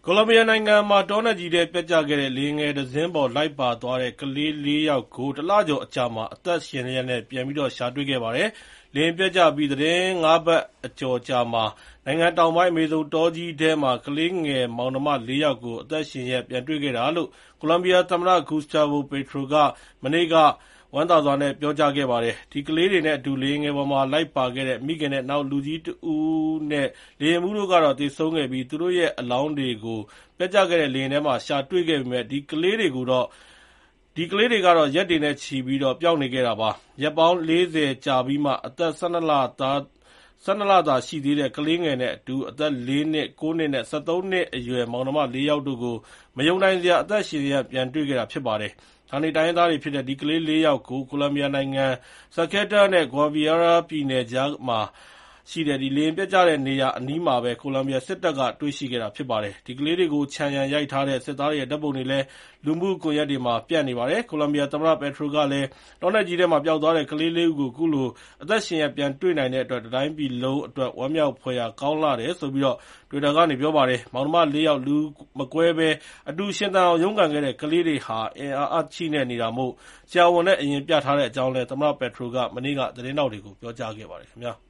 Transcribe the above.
ကိုလံဘီယာနိုင်ငံမှာတောနက်ကြီးထဲပျက်ကျခဲ့တဲ့လေယာဉ်ငယ်တစ်စင်းပေါ်လိုက်ပါသွားတဲ့ကလေး ၄ ယောက်ကိုတစ်လကျော်အကြာမှာအသက်ရှင်လျက်နဲ့ပြန်ပြီးရှာတွေ့ခဲ့ပါတယ်။လေယာဉ်ပျက်ကျပြီးသီတင်း ၅ ပတ်အကျော်ကြာမှာနိုင်ငံတောင်ပိုင်းအမေဇုန်တောကြီးထဲမှာကလေးငယ်မောင်နှမ ၄ ယောက်ကိုအသက်ရှင်လျက်ပြန်တွေ့ခဲ့တာလို့ကိုလံဘီယာသမ္မတ Gustavo Petro ကမနေ့ကဝမ်းသာစွာနဲ့ပြောကြားခဲ့ပါတယ်။ဒီကလေးတွေနဲ့အတူလေယာဉ်ငယ်ပေါ်မှာလိုက်ပါခဲ့တဲ့မိခင်နဲ့နောက်လူကြီးတစ်ဦးနဲ့လေယာဉ်မှူးတို့ကတော့သေဆုံးခဲ့ပြီးသူတို့ရဲ့အလောင်းတွေကိုပျက်ကျခဲ့တဲ့လေယာဉ်ထဲမှာရှာတွေ့ခဲ့ပေမဲ့ဒီကလေးတွေကတော့ရက်တွေနဲ့ချီပြီးပျောက်နေခဲ့တာပါ။ရက်ပေါင်း 40 ကြာပြီးမှအသက် 12 လသာရှိသေးတဲ့ကလေးငယ်နဲ့အတူအသက် 4 နှစ် 9 နှစ်နဲ့ 13 နှစ်အရွယ်မောင်နှမ 4 ယောက်တို့ကိုမယုံနိုင်စရာအသက်ရှင်လျက်ပြန်တွေ့ခဲ့တာဖြစ်ပါတယ်။ဌာနေတိုင်းရင်းသားတွေဖြစ်တဲ့ဒီကလေး 4 ယောက်ကိုကိုလံဘီယာနိုင်ငံ Salcete နဲ့ Guaviare ပြည်နယ်ကြားမှာရှိတဲ့လေယာဉ်ပျက်ကျတဲ့နေရာအနီးမှာပဲကိုလံဘီယာစစ်တပ်ကတွေ့ရှိခဲ့တာဖြစ်ပါတယ်။ဒီကလေးတွေကိုခြံရံရိုက်ထားတဲ့စစ်သားတွေရဲ့ဓာတ်ပုံတွေလည်းလူမှုကွန်ရက်တွေမှာပြန့်နေပါတယ်။ကိုလံဘီယာသမ္မတ Petro ကလည်းတောနက်ကြီးထဲမှာပျောက်သွားတဲ့ကလေး 4 ဦးကိုအခုလိုအသက်ရှင်လျက်ပြန်တွေ့နိုင်တဲ့အတွက်တတိုင်းပြည်လုံးအတွက်ဝမ်းမြောက်ဖွယ်ရာကောင်းလှတယ်ဆိုပြီးTwitter ကနေပြောပါတယ်။မောင်နှမ 4 ယောက်လူမကွဲဘဲအတူရှင်သန်အောင်ရုန်းကန်ခဲ့တဲ့ကလေးတွေဟာအင်အားအချိနဲ့နေတာမို့ဆရာဝန်နဲ့အရင်ပြထားတဲ့အကြောင်းလည်းသမ္မတ Petro ကမနေ့ကသတင်းထောက်တွေကိုပြောကြားခဲ့ပါတယ်ခင်ဗျာ။